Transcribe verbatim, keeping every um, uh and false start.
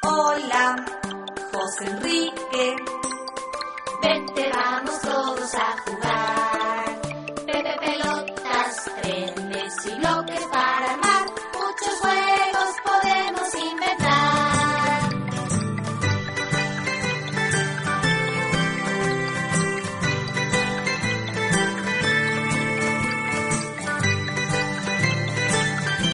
Hola, José Enrique. Vente, vamos todos a jugar.